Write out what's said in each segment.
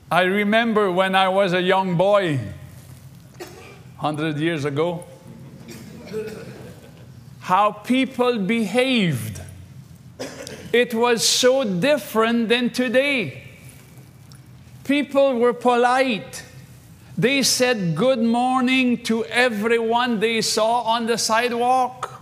I remember when I was a young boy, 100 years ago, how people behaved. It was so different than today. People were polite. They said good morning to everyone they saw on the sidewalk.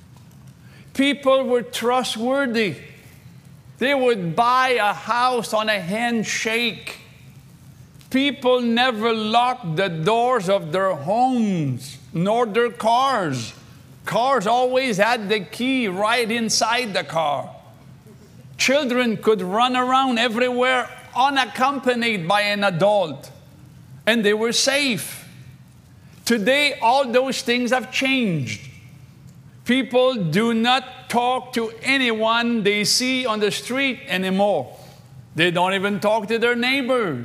People were trustworthy. They would buy a house on a handshake. People never locked the doors of their homes, nor their cars. Cars always had the key right inside the car. Children could run around everywhere unaccompanied by an adult, and they were safe. Today, all those things have changed. People do not talk to anyone they see on the street anymore. They don't even talk to their neighbors.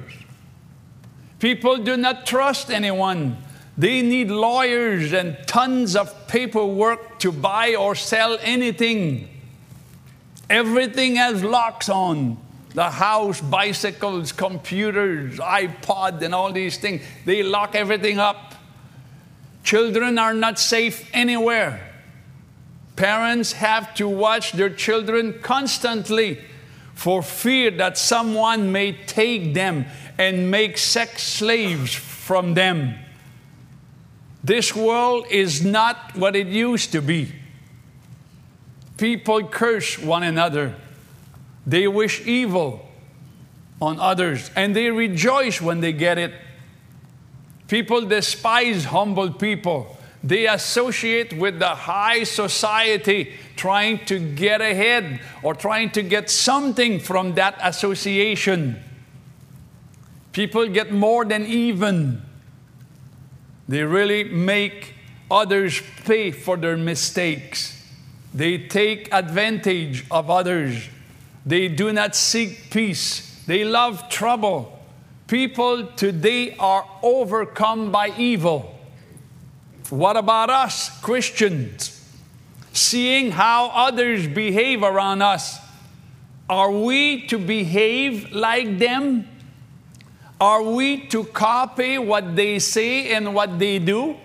People do not trust anyone. They need lawyers and tons of paperwork to buy or sell anything. Everything has locks on. The house, bicycles, computers, iPod, and all these things. They lock everything up. Children are not safe anywhere. Parents have to watch their children constantly for fear that someone may take them and make sex slaves from them. This world is not what it used to be. People curse one another. They wish evil on others, and they rejoice when they get it. People despise humble people. They associate with the high society, trying to get ahead or trying to get something from that association. People get more than even. They really make others pay for their mistakes. They take advantage of others. They do not seek peace. They love trouble. People today are overcome by evil. What about us, Christians? Seeing how others behave around us, are we to behave like them? Are we to copy what they say and what they do?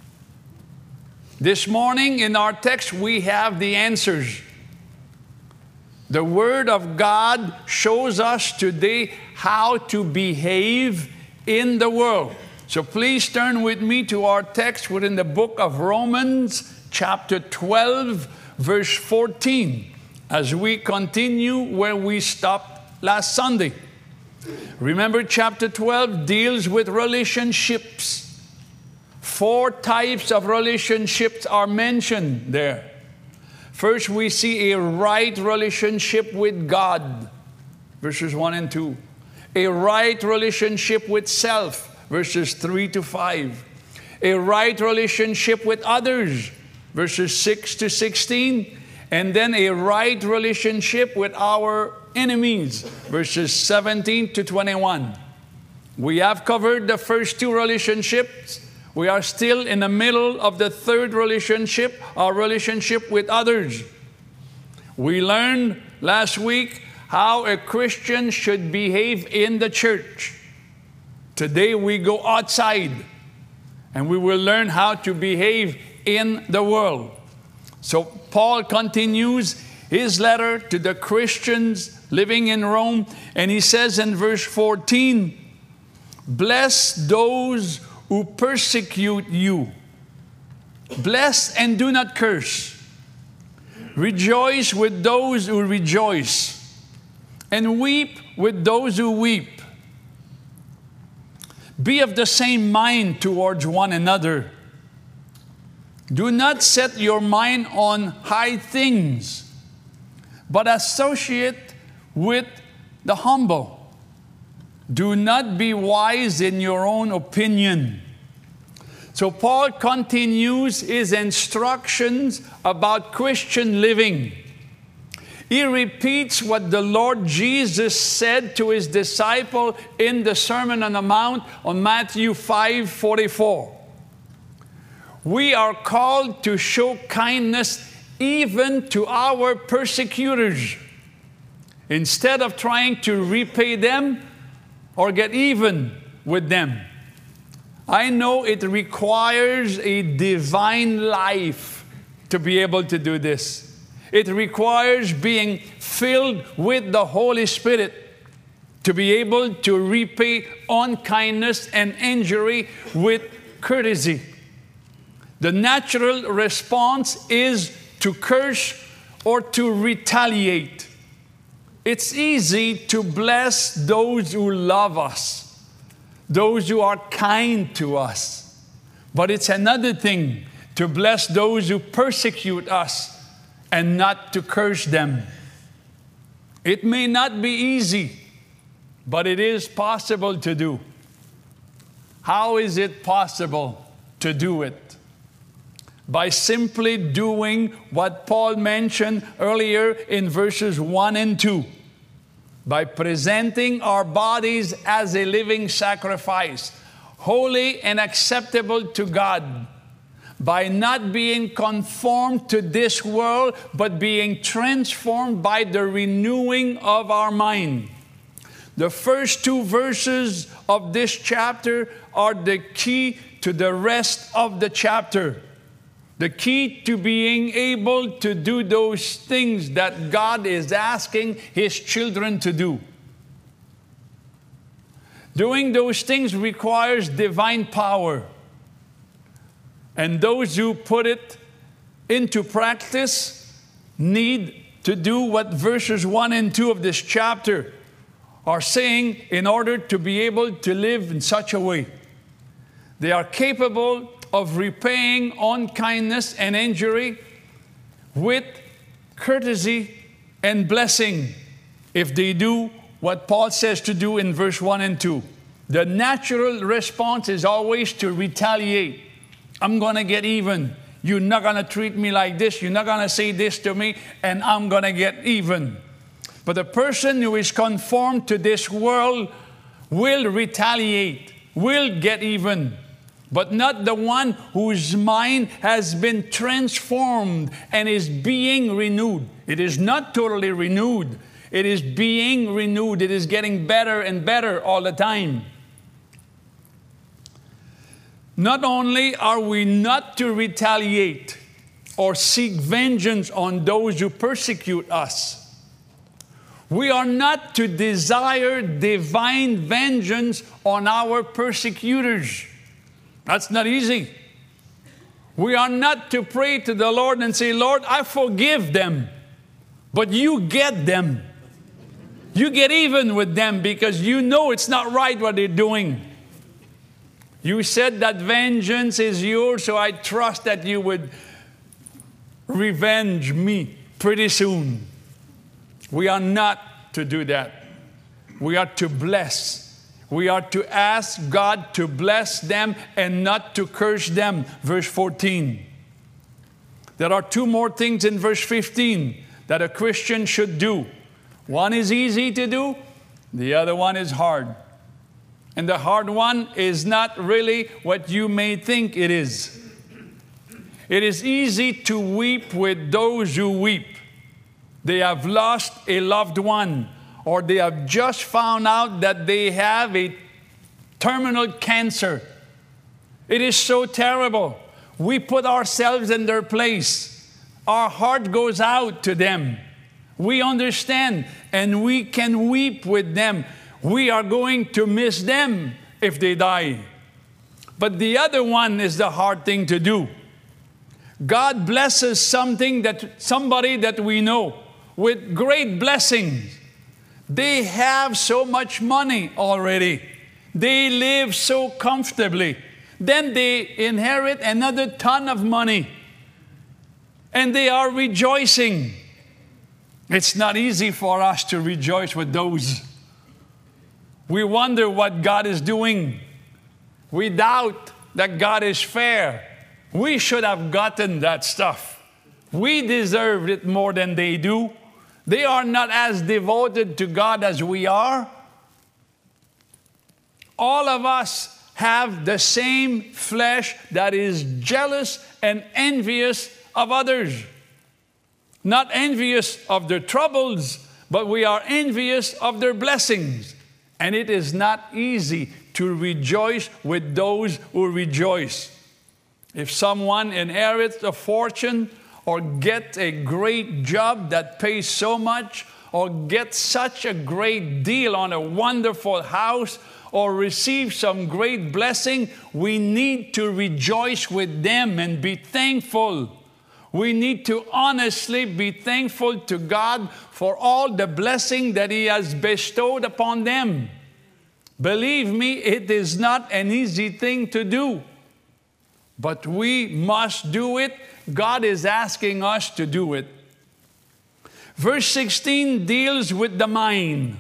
This morning in our text, we have the answers. The Word of God shows us today how to behave in the world. So please turn with me to our text within the book of Romans, chapter 12, verse 14, as we continue where we stopped last Sunday. Remember, chapter 12 deals with relationships. 4 types of relationships are mentioned there. First, we see a right relationship with God, verses 1 and 2. A right relationship with self, verses 3 to 5. A right relationship with others, verses 6 to 16. And then a right relationship with our enemies, verses 17 to 21. We have covered the first 2 relationships. We are still in the middle of the third relationship, our relationship with others. We learned last week how a Christian should behave in the church. Today we go outside and we will learn how to behave in the world. So Paul continues his letter to the Christians living in Rome, and he says in verse 14, "Bless those who persecute you. Bless and do not curse. Rejoice with those who rejoice, and weep with those who weep. Be of the same mind towards one another. Do not set your mind on high things, but associate with the humble. Do not be wise in your own opinion." So Paul continues his instructions about Christian living. He repeats what the Lord Jesus said to his disciple in the Sermon on the Mount on Matthew 5:44. We are called to show kindness even to our persecutors. Instead of trying to repay them, or get even with them. I know it requires a divine life to be able to do this. It requires being filled with the Holy Spirit to be able to repay unkindness and injury with courtesy. The natural response is to curse or to retaliate. It's easy to bless those who love us, those who are kind to us. But it's another thing to bless those who persecute us and not to curse them. It may not be easy, but it is possible to do. How is it possible to do it? By simply doing what Paul mentioned earlier in verses 1 and 2. By presenting our bodies as a living sacrifice, holy and acceptable to God. By not being conformed to this world, but being transformed by the renewing of our mind. The first 2 verses of this chapter are the key to the rest of the chapter. The key to being able to do those things that God is asking His children to do. Doing those things requires divine power. And those who put it into practice need to do what verses 1 and 2 of this chapter are saying in order to be able to live in such a way. They are capable of repaying unkindness and injury with courtesy and blessing if they do what Paul says to do in verse 1 and 2. The natural response is always to retaliate. I'm going to get even. You're not going to treat me like this. You're not going to say this to me, and I'm going to get even. But the person who is conformed to this world will retaliate, will get even. But not the one whose mind has been transformed and is being renewed. It is not totally renewed. It is being renewed. It is getting better and better all the time. Not only are we not to retaliate or seek vengeance on those who persecute us, we are not to desire divine vengeance on our persecutors. That's not easy. We are not to pray to the Lord and say, Lord, I forgive them, but you get them. You get even with them because you know it's not right what they're doing. You said that vengeance is yours, so I trust that you would revenge me pretty soon. We are not to do that. We are to bless. We are to ask God to bless them and not to curse them. Verse 14. There are 2 more things in verse 15 that a Christian should do. One is easy to do. The other one is hard. And the hard one is not really what you may think it is. It is easy to weep with those who weep. They have lost a loved one, or they have just found out that they have a terminal cancer. It is so terrible. We put ourselves in their place. Our heart goes out to them. We understand, and we can weep with them. We are going to miss them if they die. But the other one is the hard thing to do. God blesses somebody that we know with great blessings. They have so much money already. They live so comfortably. Then they inherit another ton of money. And they are rejoicing. It's not easy for us to rejoice with those. We wonder what God is doing. We doubt that God is fair. We should have gotten that stuff. We deserved it more than they do. They are not as devoted to God as we are. All of us have the same flesh that is jealous and envious of others. Not envious of their troubles, but we are envious of their blessings. And it is not easy to rejoice with those who rejoice. If someone inherits a fortune or gets a great job that pays so much, or gets such a great deal on a wonderful house, or receives some great blessing, we need to rejoice with them and be thankful. We need to honestly be thankful to God for all the blessing that He has bestowed upon them. Believe me, it is not an easy thing to do. But we must do it. God is asking us to do it. Verse 16 deals with the mind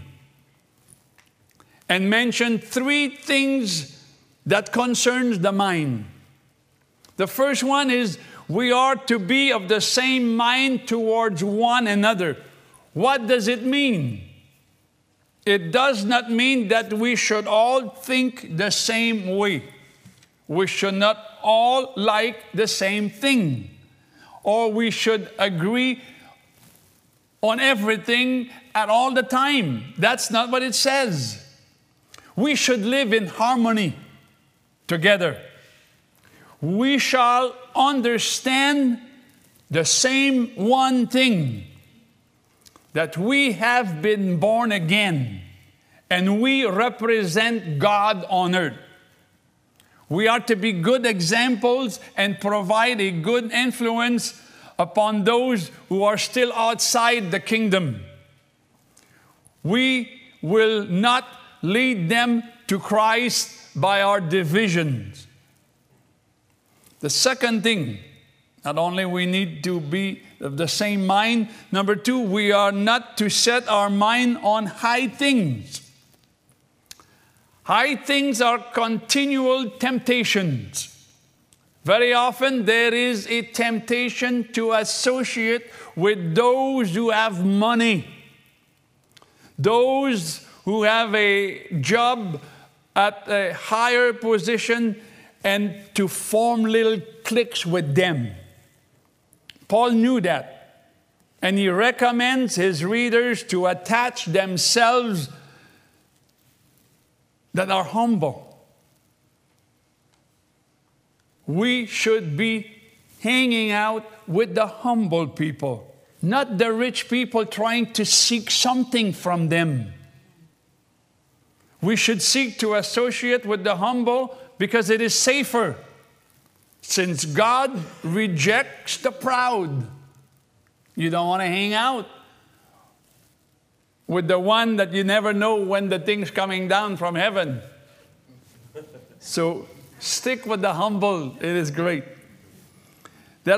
and mentioned three things that concerns the mind. The first one is we are to be of the same mind towards one another. What does it mean? It does not mean that we should all think the same way. We should not all like the same thing. Or we should agree on everything at all the time. That's not what it says. We should live in harmony together. We shall understand the same one thing, that we have been born again and we represent God on earth. We are to be good examples and provide a good influence upon those who are still outside the kingdom. We will not lead them to Christ by our divisions. The second thing, not only we need to be of the same mind, number two, we are not to set our mind on high things. High things are continual temptations. Very often there is a temptation to associate with those who have money, those who have a job at a higher position, and to form little cliques with them. Paul knew that, and he recommends his readers to attach themselves that are humble. We should be hanging out with the humble people, not the rich people trying to seek something from them. We should seek to associate with the humble because it is safer, since God rejects the proud. You don't want to hang out with the one that you never know when the thing's coming down from heaven. So stick with the humble. It is great. There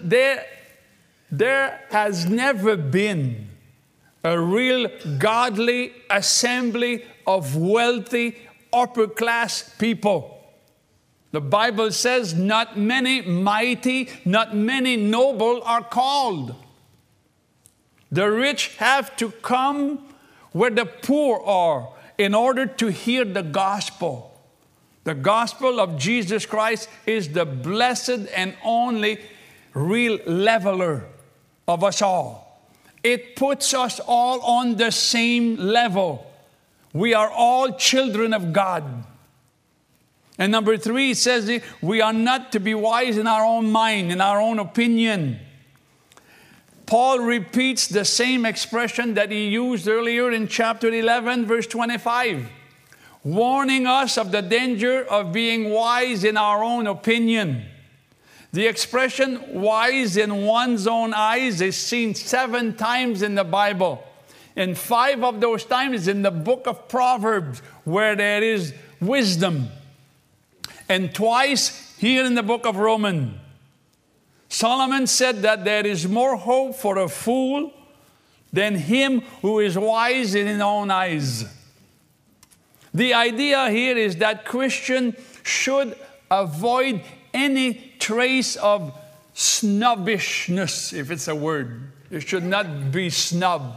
has never been a real godly assembly of wealthy, upper-class people. The Bible says not many mighty, not many noble are called. The rich have to come where the poor are in order to hear the gospel. The gospel of Jesus Christ is the blessed and only real leveler of us all. It puts us all on the same level. We are all children of God. And number three, it says we are not to be wise in our own mind, in our own opinion. Paul repeats the same expression that he used earlier in chapter 11, verse 25, warning us of the danger of being wise in our own opinion. The expression wise in one's own eyes is seen 7 times in the Bible. And 5 of those times in the book of Proverbs, where there is wisdom. And twice here in the book of Romans. Solomon said that there is more hope for a fool than him who is wise in his own eyes. The idea here is that Christians should avoid any trace of snobbishness, if it's a word. It should not be snub.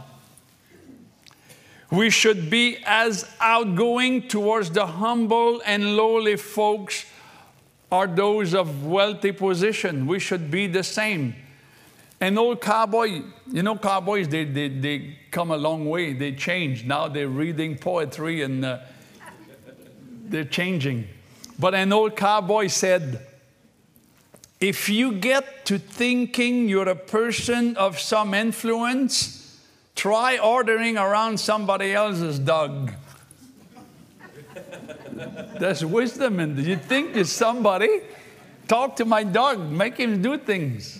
We should be as outgoing towards the humble and lowly folks are those of wealthy position. We should be the same. An old cowboy, you know, cowboys, they come a long way. They change. Now they're reading poetry and they're changing. But an old cowboy said, if you get to thinking you're a person of some influence, try ordering around somebody else's dog. There's wisdom in this. You think you're somebody, talk to my dog, make him do things.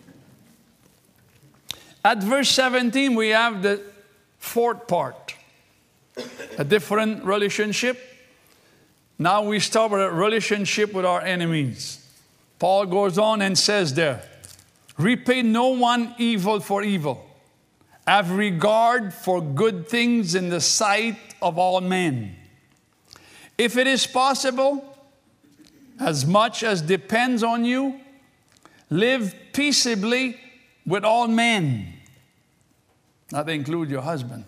At verse 17, we have the fourth part, a different relationship. Now we start with a relationship with our enemies. Paul goes on and says there, repay no one evil for evil. Have regard for good things in the sight of all men. If it is possible, as much as depends on you, live peaceably with all men. That includes your husband.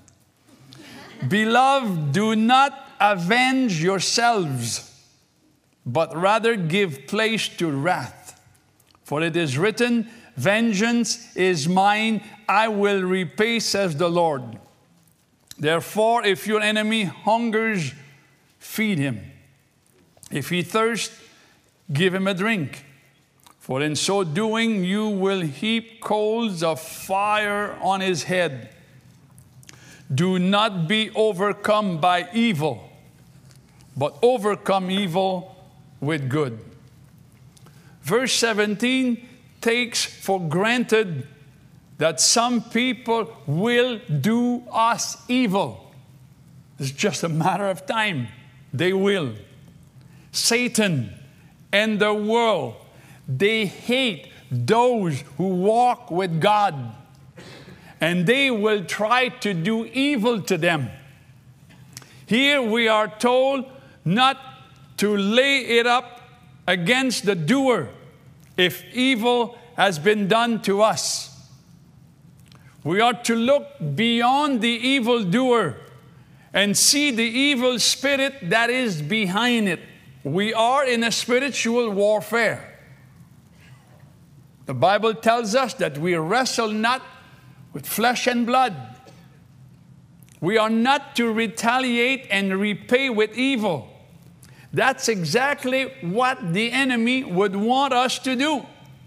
Beloved, do not avenge yourselves, but rather give place to wrath. For it is written, vengeance is mine, I will repay, says the Lord. Therefore, if your enemy hungers, feed him. If he thirsts, give him a drink. For in so doing, you will heap coals of fire on his head. Do not be overcome by evil, but overcome evil with good. Verse 17 takes for granted that some people will do us evil. It's just a matter of time. They will. Satan and the world, they hate those who walk with God. And they will try to do evil to them. Here we are told not to lay it up against the doer if evil has been done to us. We are to look beyond the evildoer and see the evil spirit that is behind it. We are in a spiritual warfare. The Bible tells us that we wrestle not with flesh and blood. We are not to retaliate and repay with evil. That's exactly what the enemy would want us to do.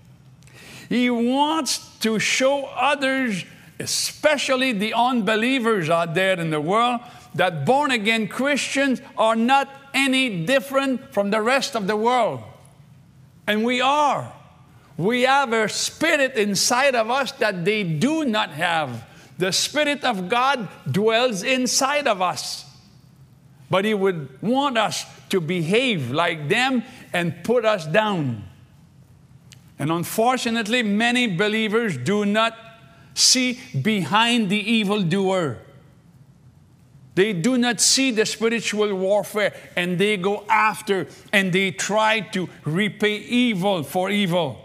He wants to show others, especially the unbelievers out there in the world, that born-again Christians are not any different from the rest of the world. And we are. We have a spirit inside of us that they do not have. The Spirit of God dwells inside of us. But He would want us to behave like them and put us down. And unfortunately, many believers do not see behind the evildoer. They do not see the spiritual warfare, and they go after and they try to repay evil for evil.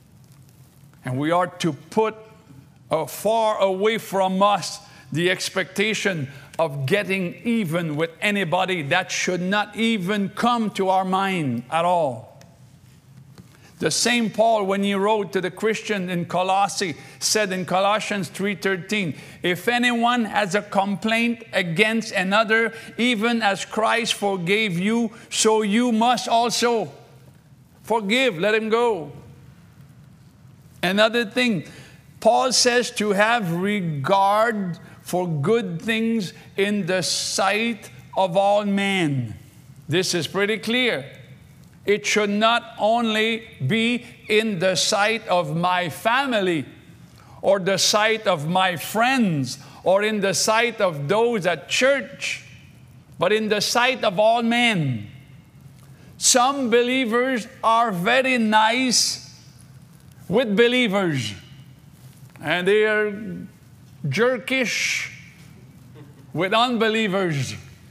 And we are to put far away from us the expectation of getting even with anybody. That should not even come to our mind at all. The same Paul, when he wrote to the Christian in Colossae, said in Colossians 3:13, if anyone has a complaint against another, even as Christ forgave you, so you must also forgive. Let him go. Another thing, Paul says to have regard for good things in the sight of all men. This is pretty clear. It should not only be in the sight of my family or the sight of my friends or in the sight of those at church, but in the sight of all men. Some believers are very nice with believers, and they are jerkish with unbelievers.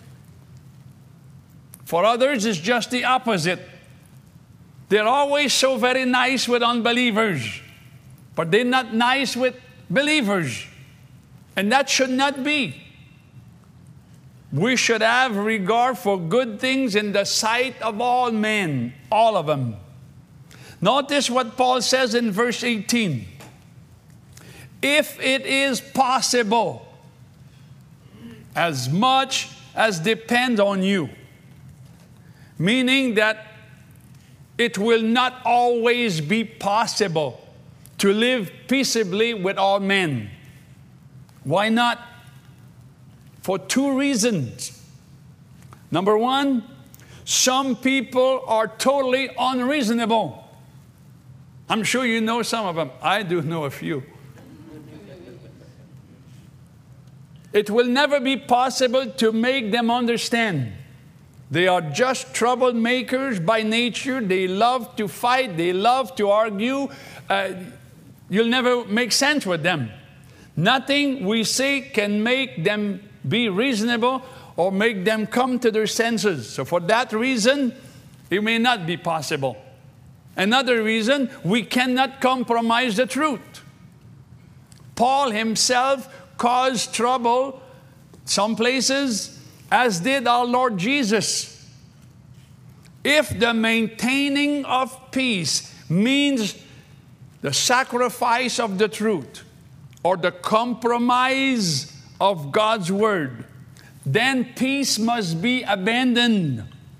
For others, it's just the opposite. They're always so very nice with unbelievers, but they're not nice with believers. And that should not be. We should have regard for good things in the sight of all men, all of them. Notice what Paul says in verse 18. if it is possible, as much as depends on you. Meaning that it will not always be possible to live peaceably with all men. Why not? For two reasons. Number one, some people are totally unreasonable. I'm sure you know some of them. I do know a few. It will never be possible to make them understand. They are just troublemakers by nature. They love to fight. They love to argue. You'll never make sense with them. Nothing we say can make them be reasonable or make them come to their senses. So for that reason, it may not be possible. Another reason, we cannot compromise the truth. Paul himself caused trouble some places, as did our Lord Jesus. If the maintaining of peace means the sacrifice of the truth or the compromise of God's word, then peace must be abandoned.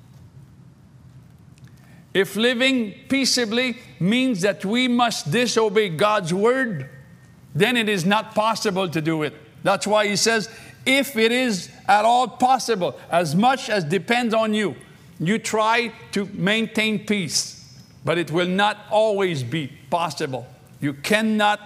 If living peaceably means that we must disobey God's word, then it is not possible to do it. That's why he says, if it is at all possible, as much as depends on you, you try to maintain peace. But it will not always be possible. You cannot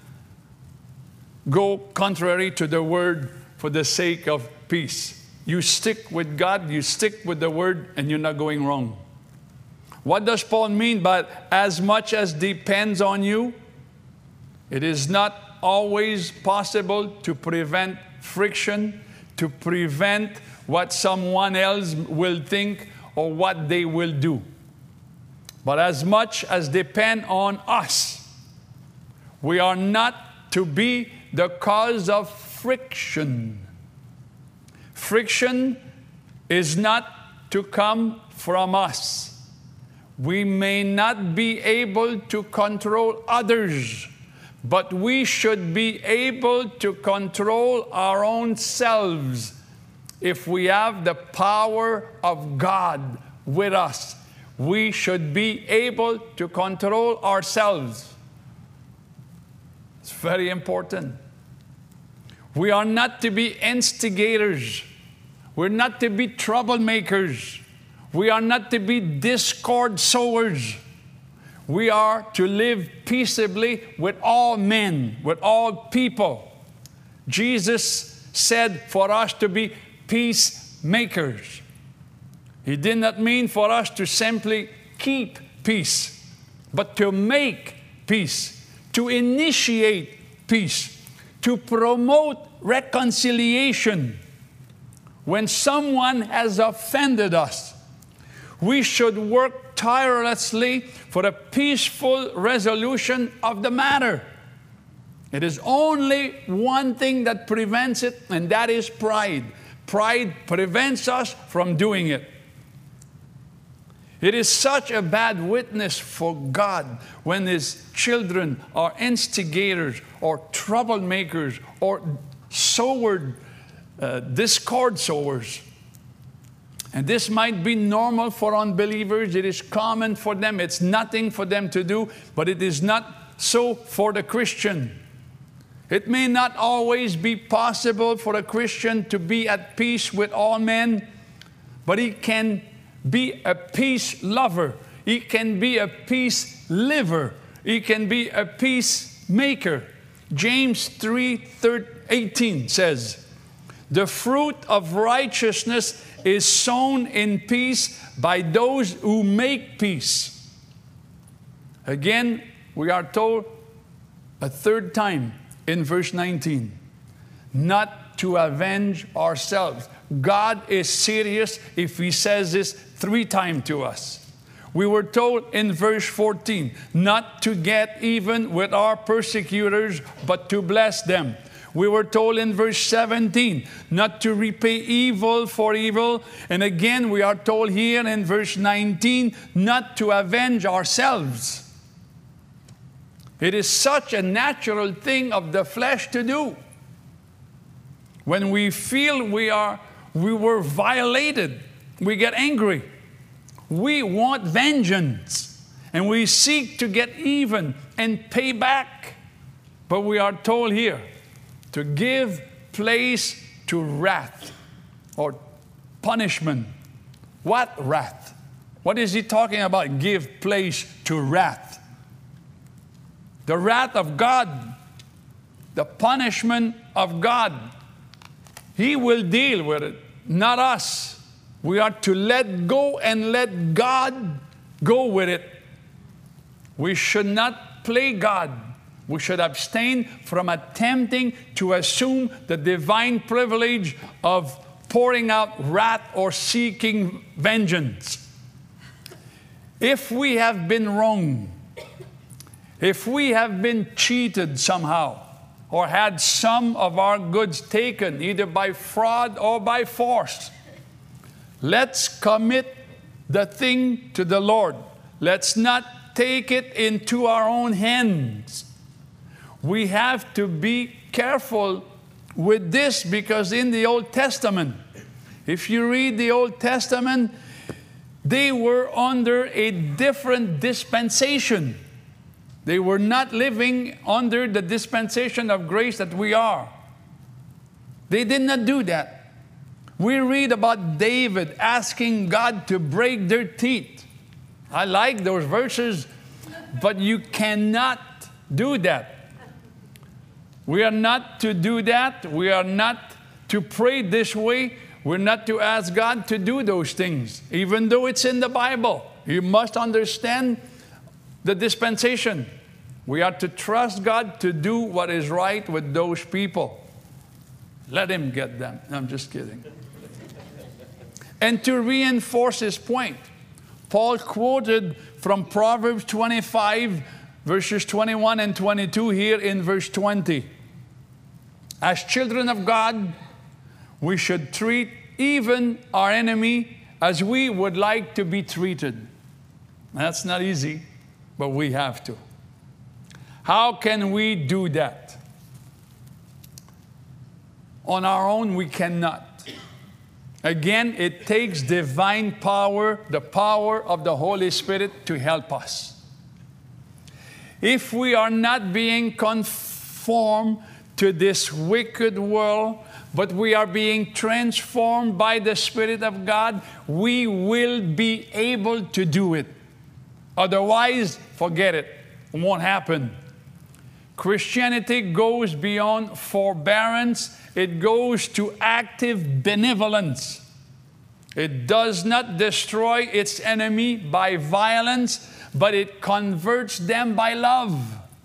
go contrary to the word for the sake of peace. You stick with God, you stick with the word, and you're not going wrong. What does Paul mean by as much as depends on you? It is not always possible to prevent friction, to prevent what someone else will think or what they will do. But as much as depends on us, we are not to be the cause of friction. Friction is not to come from us. We may not be able to control others, but we should be able to control our own selves if we have the power of God with us. We should be able to control ourselves. It's very important. We are not to be instigators. We're not to be troublemakers. We are not to be discord sowers. We are to live peaceably with all men, with all people. Jesus said for us to be peacemakers. He did not mean for us to simply keep peace, but to make peace, to initiate peace, to promote reconciliation. When someone has offended us, we should work tirelessly for a peaceful resolution of the matter. It is only one thing that prevents it, and that is pride. Pride prevents us from doing it. It is such a bad witness for God when His children are instigators or troublemakers or discord sowers. And this might be normal for unbelievers. It is common for them. It's nothing for them to do, but it is not so for the Christian. It may not always be possible for a Christian to be at peace with all men, but he can be a peace lover. He can be a peace liver. He can be a peacemaker. James 3:18 says, "The fruit of righteousness is sown in peace by those who make peace." Again, we are told a third time in verse 19, not to avenge ourselves. God is serious if He says this 3 times to us. We were told in verse 14, not to get even with our persecutors, but to bless them. We were told in verse 17 not to repay evil for evil. And again, we are told here in verse 19 not to avenge ourselves. It is such a natural thing of the flesh to do. When we feel we were violated, we get angry. We want vengeance, and we seek to get even and pay back. But we are told here to give place to wrath or punishment. What wrath? What is he talking about? Give place to wrath. The wrath of God, the punishment of God. He will deal with it, not us. We are to let go and let God go with it. We should not play God. We should abstain from attempting to assume the divine privilege of pouring out wrath or seeking vengeance. If we have been wrong, if we have been cheated somehow, or had some of our goods taken, either by fraud or by force, let's commit the thing to the Lord. Let's not take it into our own hands. We have to be careful with this, because in the Old Testament, if you read the Old Testament, they were under a different dispensation. They were not living under the dispensation of grace that we are. They did not do that. We read about David asking God to break their teeth. I like those verses, but you cannot do that. We are not to do that. We are not to pray this way. We're not to ask God to do those things, even though it's in the Bible. You must understand the dispensation. We are to trust God to do what is right with those people. Let Him get them. I'm just kidding. And to reinforce his point, Paul quoted from Proverbs 25, verses 21 and 22 here in verse 20. As children of God, we should treat even our enemy as we would like to be treated. That's not easy, but we have to. How can we do that? On our own, we cannot. Again, it takes divine power, the power of the Holy Spirit, to help us. If we are not being conformed to this wicked world, but we are being transformed by the Spirit of God, we will be able to do it. Otherwise, forget it. It won't happen. Christianity goes beyond forbearance. It goes to active benevolence. It does not destroy its enemy by violence, but it converts them by love.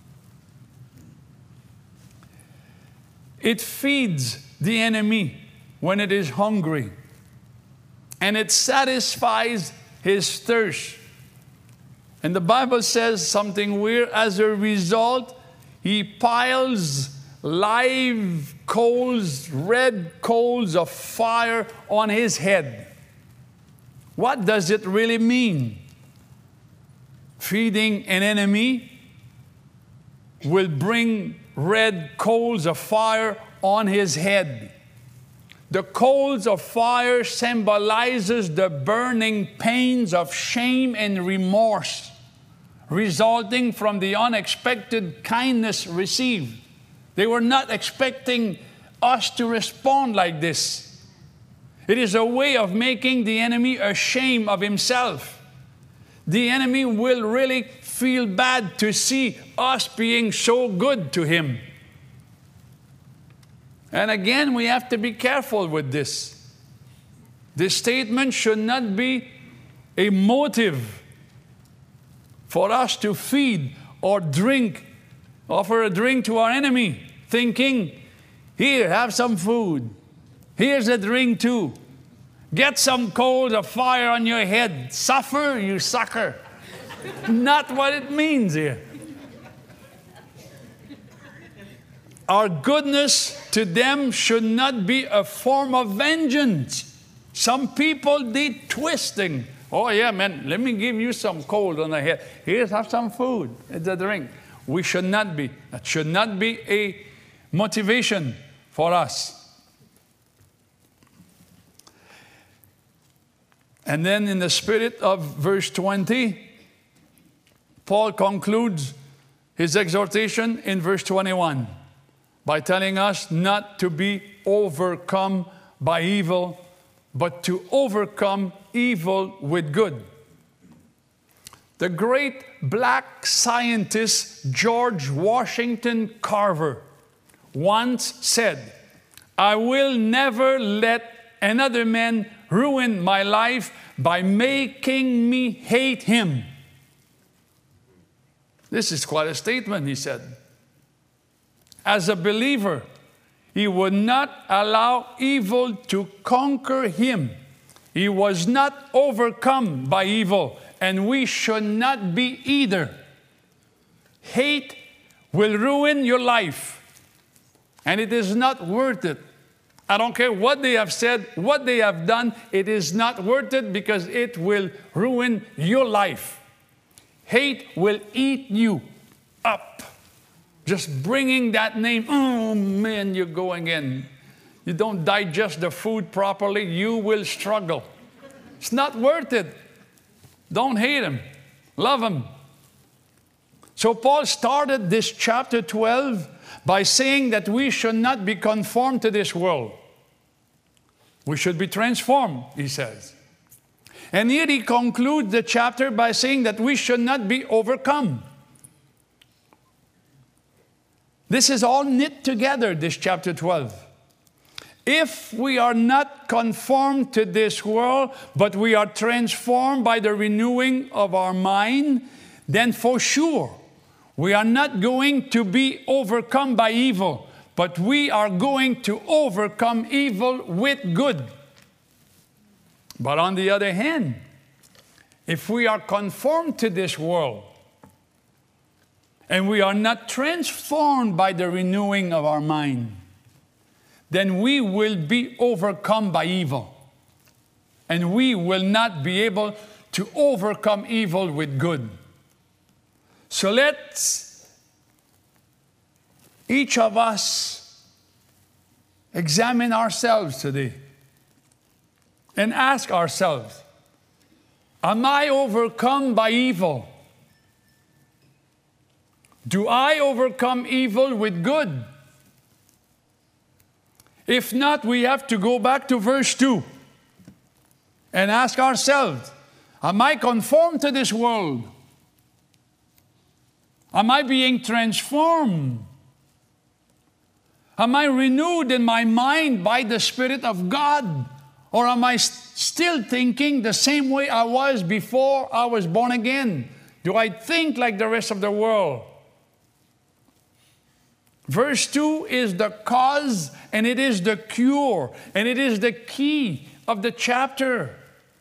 It feeds the enemy when it is hungry, and it satisfies his thirst. And the Bible says something weird. As a result, he piles live coals, red coals of fire on his head. What does it really mean? Feeding an enemy will bring red coals of fire on his head. The coals of fire symbolizes the burning pains of shame and remorse resulting from the unexpected kindness received. They were not expecting us to respond like this. It is a way of making the enemy ashamed of himself. The enemy will really feel bad to see us being so good to him. And again, we have to be careful with this. This statement should not be a motive for us to feed or drink, offer a drink to our enemy, thinking, here, have some food. Here's a drink too. Get some coals of fire on your head. Suffer, you sucker. Not what it means here. Our goodness to them should not be a form of vengeance. Some people, they twisting. Oh yeah, man, let me give you some cold on the head. Here's, have some food. It's a drink. We should not be. That should not be a motivation for us. And then in the spirit of verse 20, Paul concludes his exhortation in verse 21 by telling us not to be overcome by evil, but to overcome evil with good. The great black scientist George Washington Carver once said, "I will never let another man ruin my life by making me hate him." This is quite a statement, he said. As a believer, he would not allow evil to conquer him. He was not overcome by evil, and we should not be either. Hate will ruin your life, and it is not worth it. I don't care what they have said, what they have done, it is not worth it because it will ruin your life. Hate will eat you up. Just bringing that name, oh man, you're going in. You don't digest the food properly, you will struggle. It's not worth it. Don't hate him. Love him. So Paul started this chapter 12 by saying that we should not be conformed to this world. We should be transformed, he says. And yet he concludes the chapter by saying that we should not be overcome. This is all knit together, this chapter 12. If we are not conformed to this world, but we are transformed by the renewing of our mind, then for sure we are not going to be overcome by evil, but we are going to overcome evil with good. But on the other hand, if we are conformed to this world, and we are not transformed by the renewing of our mind, then we will be overcome by evil. And we will not be able to overcome evil with good. So let's, each of us, examine ourselves today and ask ourselves, am I overcome by evil? Do I overcome evil with good? If not, we have to go back to verse 2 and ask ourselves, am I conformed to this world? Am I being transformed? Am I renewed in my mind by the Spirit of God? Or am I still thinking the same way I was before I was born again? Do I think like the rest of the world? Verse 2 is the cause, and it is the cure, and it is the key of the chapter.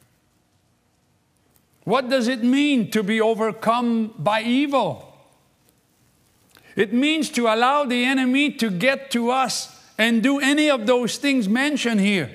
What does it mean to be overcome by evil? It means to allow the enemy to get to us and do any of those things mentioned here.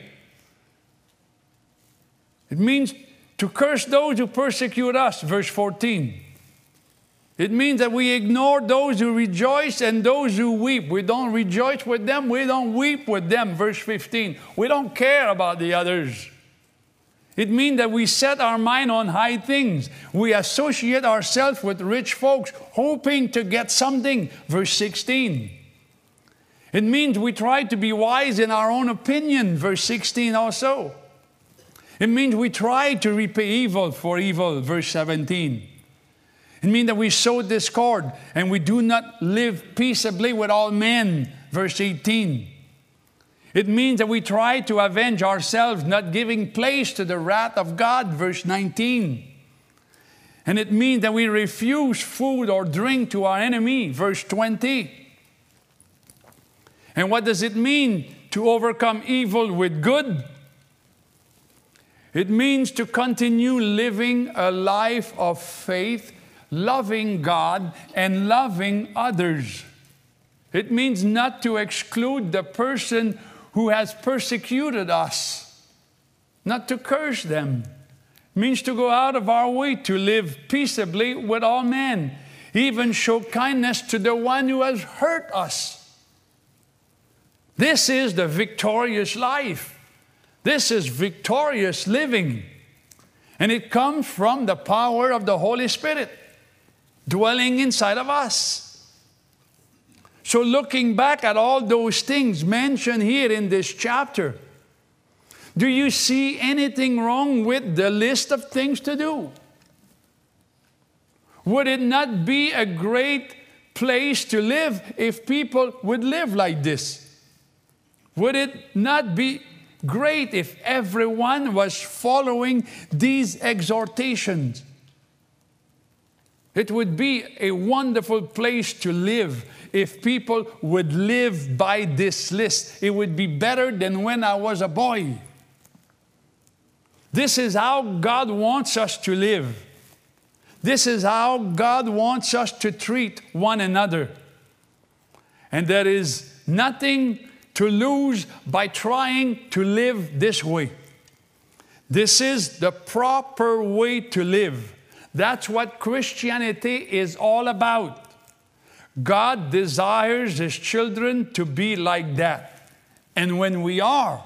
It means to curse those who persecute us, verse 14. It means that we ignore those who rejoice and those who weep. We don't rejoice with them, we don't weep with them, verse 15. We don't care about the others. It means that we set our mind on high things. We associate ourselves with rich folks, hoping to get something, verse 16. It means we try to be wise in our own opinion, verse 16 also. It means we try to repay evil for evil, verse 17. It means that we sow discord and we do not live peaceably with all men, verse 18. It means that we try to avenge ourselves, not giving place to the wrath of God, verse 19. And it means that we refuse food or drink to our enemy, verse 20. And what does it mean to overcome evil with good? It means to continue living a life of faith, loving God and loving others. It means not to exclude the person who has persecuted us, not to curse them. It means to go out of our way to live peaceably with all men. even show kindness to the one who has hurt us. This is the victorious life. This is victorious living. And it comes from the power of the Holy Spirit dwelling inside of us. So looking back at all those things mentioned here in this chapter, do you see anything wrong with the list of things to do? Would it not be a great place to live if people would live like this? Would it not be great if everyone was following these exhortations? It would be a wonderful place to live if people would live by this list. It would be better than when I was a boy. This is how God wants us to live. This is how God wants us to treat one another. And there is nothing to lose by trying to live this way. This is the proper way to live. That's what Christianity is all about. God desires His children to be like that. And when we are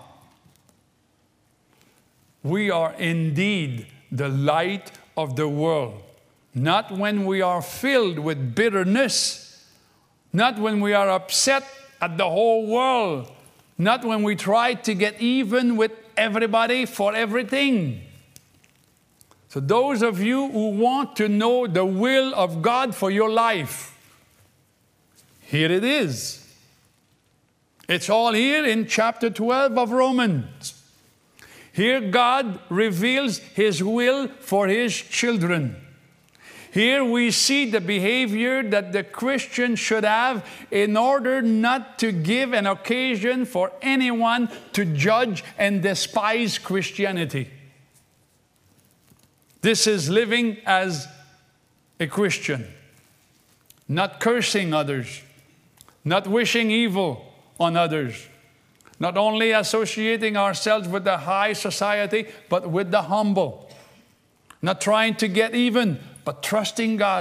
indeed the light of the world. Not when we are filled with bitterness, not when we are upset at the whole world, not when we try to get even with everybody for everything. So those of you who want to know the will of God for your life, here it is. It's all here in chapter 12 of Romans. Here God reveals His will for His children. Here we see the behavior that the Christian should have in order not to give an occasion for anyone to judge and despise Christianity. This is living as a Christian, not cursing others, not wishing evil on others, not only associating ourselves with the high society, but with the humble, not trying to get even, but trusting God,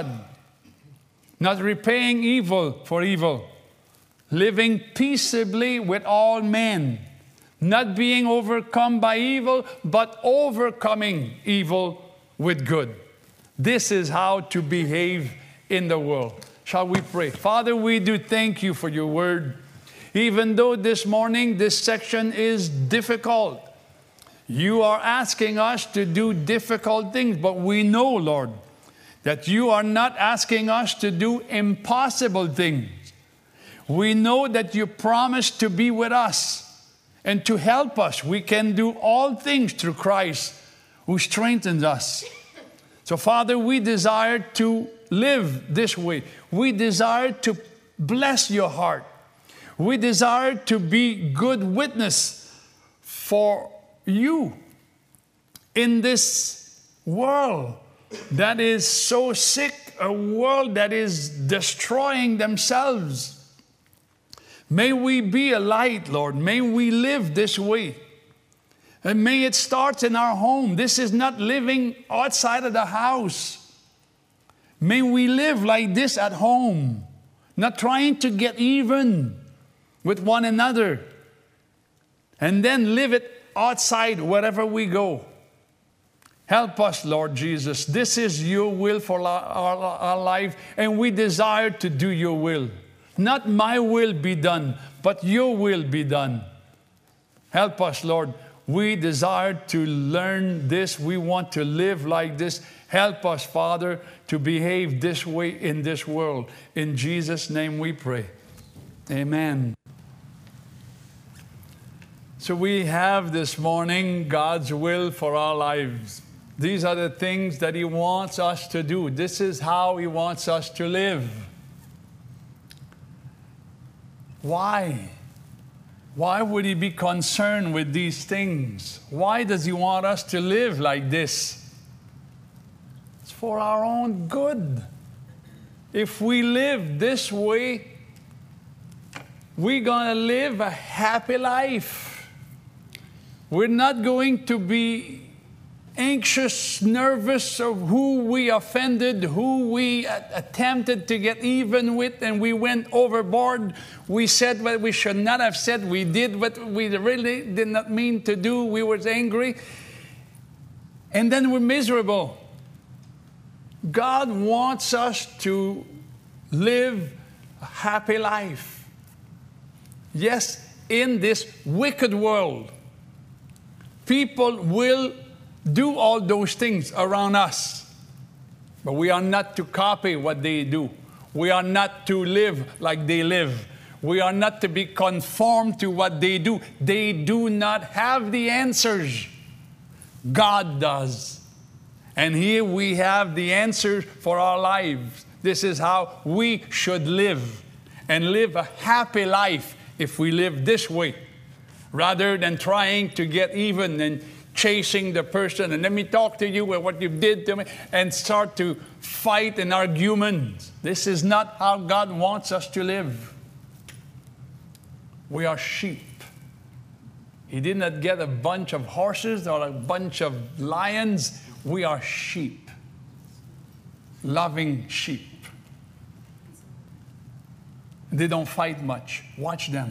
not repaying evil for evil, living peaceably with all men, not being overcome by evil, but overcoming evil with good. This is how to behave in the world. Shall we pray? Father, we do thank You for Your word. Even though this morning this section is difficult, You are asking us to do difficult things, but we know, Lord, that You are not asking us to do impossible things. We know that You promised to be with us and to help us. We can do all things through Christ who strengthens us. So, Father, we desire to live this way. We desire to bless Your heart. We desire to be good witness for You in this world that is so sick, a world that is destroying themselves. May we be a light, Lord. May we live this way. And may it start in our home. This is not living outside of the house. May we live like this at home, not trying to get even with one another, and then live it outside wherever we go. Help us, Lord Jesus. This is Your will for our life, and we desire to do Your will. Not my will be done, but Your will be done. Help us, Lord. We desire to learn this. We want to live like this. Help us, Father, to behave this way in this world. In Jesus' name we pray. Amen. So we have this morning God's will for our lives. These are the things that He wants us to do. This is how He wants us to live. Why? Why would He be concerned with these things? Why does He want us to live like this? It's for our own good. If we live this way, we're going to live a happy life. We're not going to be anxious, nervous of who we offended, who we attempted to get even with, and we went overboard. We said what we should not have said. We did what we really did not mean to do. We were angry. And then we're miserable. God wants us to live a happy life. Yes, in this wicked world, people will do all those things around us. But we are not to copy what they do. We are not to live like they live. We are not to be conformed to what they do. They do not have the answers. God does. And here we have the answers for our lives. This is how we should live. And live a happy life if we live this way. Rather than trying to get even and chasing the person, and let me talk to you with what you did to me, and start to fight and arguments. This is not how God wants us to live. We are sheep. He did not get a bunch of horses or a bunch of lions. We are sheep. Loving sheep. They don't fight much. Watch them.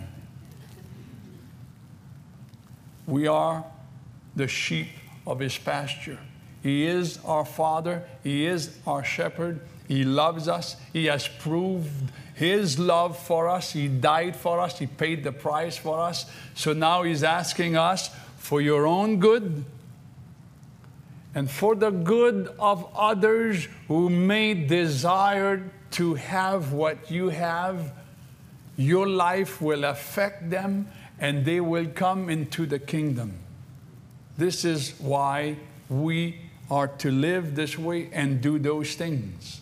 We are the sheep of His pasture. He is our Father. He is our shepherd. He loves us. He has proved His love for us. He died for us. He paid the price for us. So now He's asking us for your own good and for the good of others who may desire to have what you have. Your life will affect them and they will come into the kingdom. This is why we are to live this way and do those things.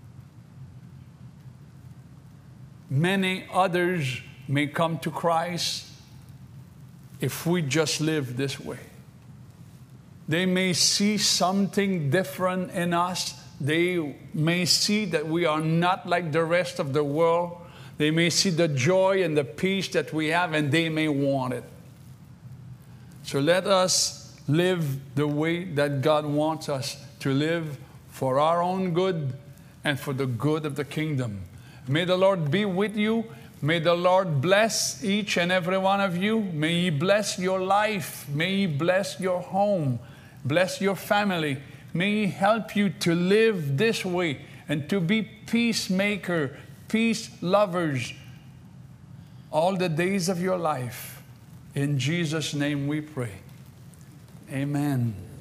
Many others may come to Christ if we just live this way. They may see something different in us. They may see that we are not like the rest of the world. They may see the joy and the peace that we have, and they may want it. So let us live the way that God wants us to live for our own good and for the good of the kingdom. May the Lord be with you. May the Lord bless each and every one of you. May He bless your life. May He bless your home. Bless your family. May He help you to live this way and to be peacemaker, peace lovers all the days of your life. In Jesus' name we pray. Amen.